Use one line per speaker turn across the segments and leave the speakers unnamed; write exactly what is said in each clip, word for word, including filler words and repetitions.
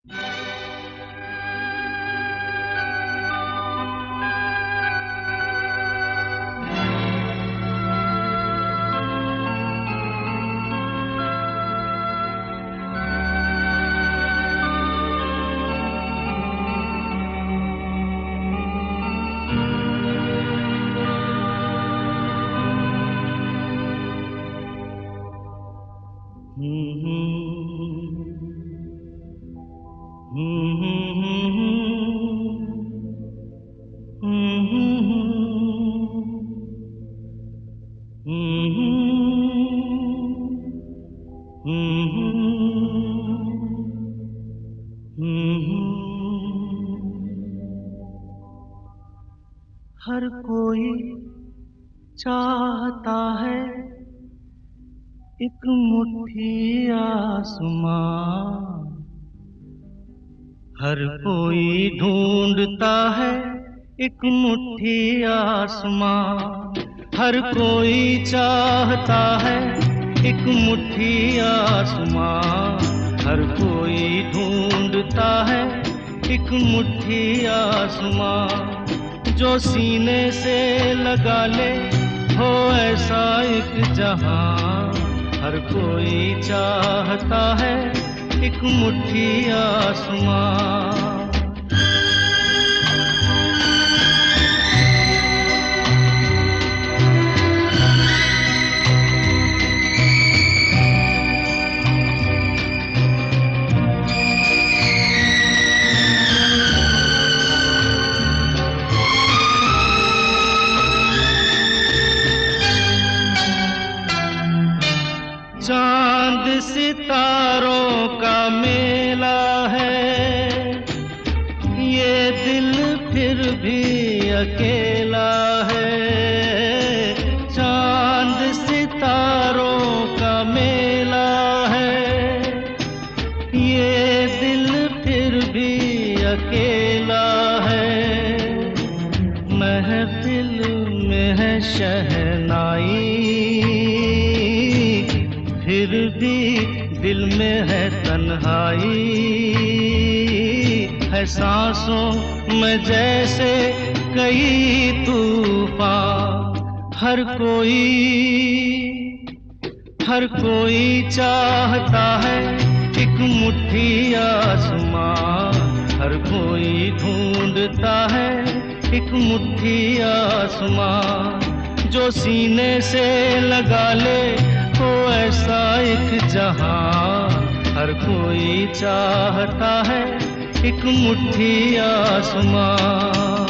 हर कोई चाहता है एक मुट्ठी आसमां, हर कोई ढूंढता है एक मुट्ठी आसमां, हर कोई चाहता है एक मुट्ठी आसमां, हर कोई ढूंढता है एक मुट्ठी आसमां, जो सीने से लगा ले हो ऐसा एक जहां, हर कोई चाहता है एक मुट्ठी आसमां। चांद सितारों का मेला है, ये दिल फिर भी अकेला है। चांद सितारों का मेला है, ये दिल फिर भी अकेला है। महफिल में है शहनाई, फिर भी दिल में है तन्हाई, है सांसों में जैसे कई तूफान, हर कोई हर कोई चाहता है एक मुट्ठी आसमां, हर कोई ढूंढता है एक मुट्ठी आसमां, जो सीने से लगा ले हो ऐसा एक जहां, हर कोई चाहता है एक मुट्ठी आसमां।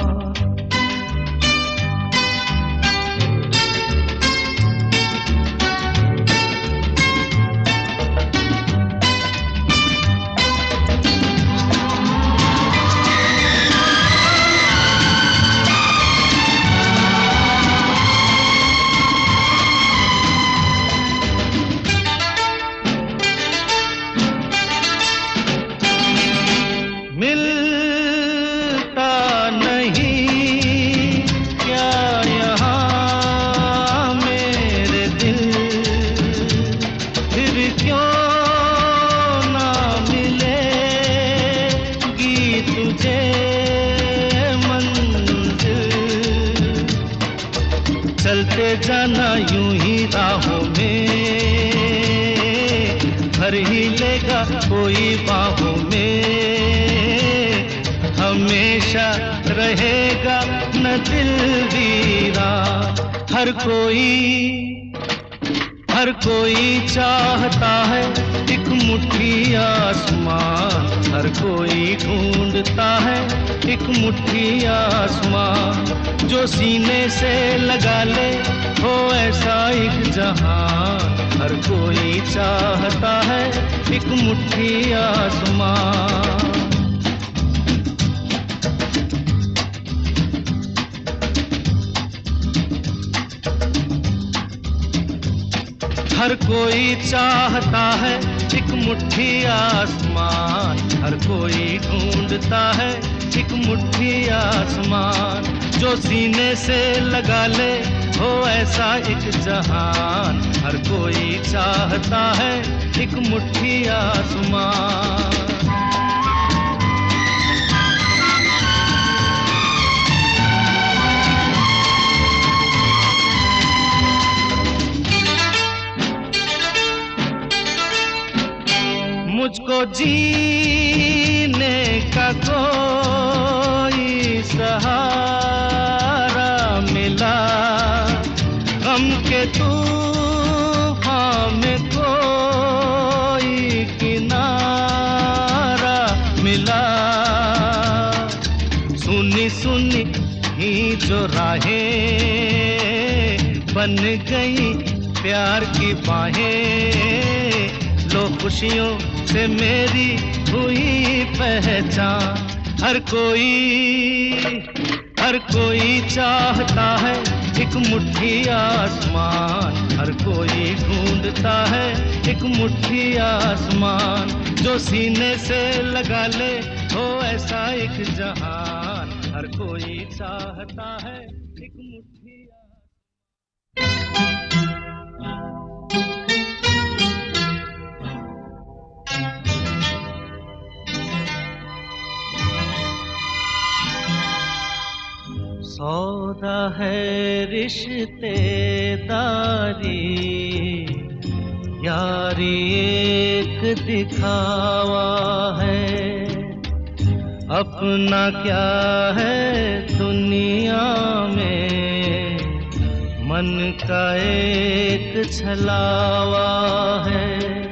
मिलता नहीं क्या यहाँ मेरे दिल, फिर क्यों ना मिलेगी तुझे मंजिल। चलते जाना यूं ही राहों में, भर ही लेगा कोई बाहों में, हमेशा रहेगा न दिल वीरान। हर कोई हर कोई चाहता है एक मुट्ठी आसमां, हर कोई ढूंढता है एक मुट्ठी आसमां, जो सीने से लगा ले हो ऐसा एक जहां, हर कोई चाहता है एक मुट्ठी आसमां। हर कोई चाहता है एक मुट्ठी आसमान, हर कोई ढूंढता है एक मुट्ठी आसमान, जो सीने से लगा ले हो ऐसा एक जहान, हर कोई चाहता है एक मुट्ठी आसमान। मुझको जीने का कोई सहारा मिला, गम के तूफान में कोई किनारा मिला। सुनी सुनी ही जो राहें बन गई प्यार की बाहें, लो खुशियों से मेरी हुई पहचान। हर कोई हर कोई चाहता है एक मुट्ठी आसमान, हर कोई ढूंढता है एक मुट्ठी आसमान, जो सीने से लगा ले हो ऐसा एक जहान। हर कोई चाहता है एक मुट्ठी सौदा है रिश्तेदारी, यारी एक दिखावा है, अपना क्या है दुनिया में, मन का एक छलावा है।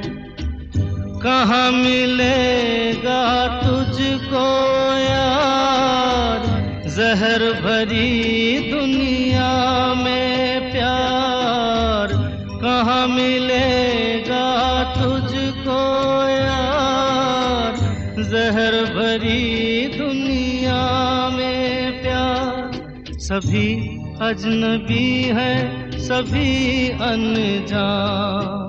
कहाँ मिलेगा तुझको यार जहर भरी दुनिया में प्यार, कहाँ मिलेगा तुझको यार जहर भरी दुनिया में प्यार। सभी अजनबी है सभी अनजान,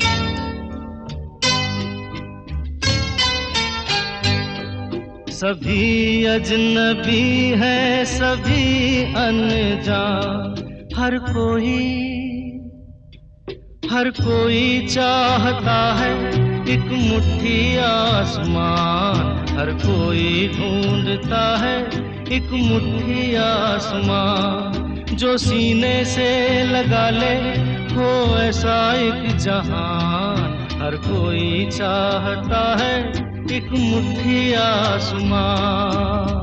सभी अजनबी है सभी अनजान। हर कोई हर कोई चाहता है एक मुट्ठी आसमान, हर कोई ढूंढता है एक मुट्ठी आसमान, जो सीने से लगा ले हो ऐसा एक जहान। हर कोई चाहता है एक मुट्ठी आसमान।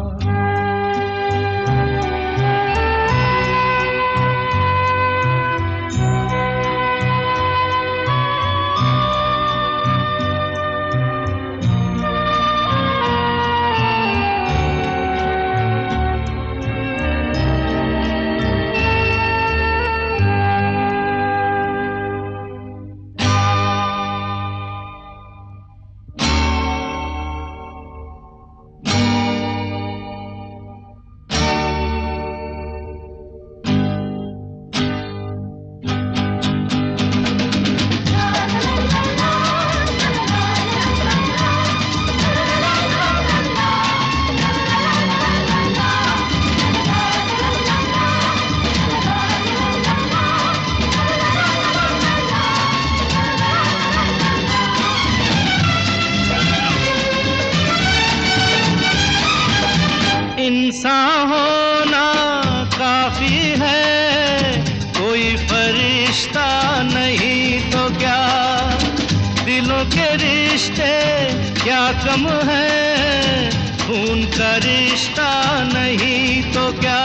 इंसान होना काफी है, कोई फरिश्ता नहीं तो क्या, दिलों के रिश्ते क्या कम है, खून का रिश्ता नहीं तो क्या।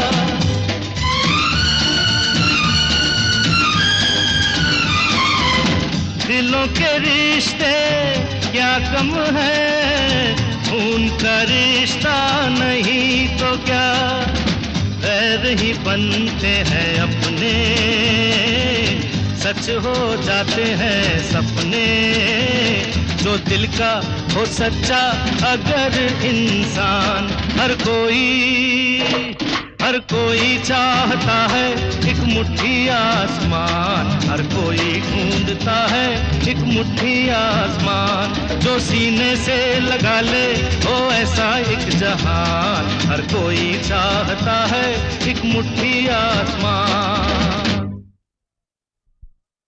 दिलों के रिश्ते क्या कम है, खून का रिश्ता नहीं तो क्या। गैर ही बनते हैं अपने, सच हो जाते हैं सपने, जो दिल का हो सच्चा अगर इंसान। हर कोई हर कोई चाहता है एक मुट्ठी आसमान, हर कोई ढूंढता है एक मुट्ठी आसमान, जो सीने से लगा ले हो ऐसा एक जहान। हर कोई चाहता है एक मुट्ठी आसमान।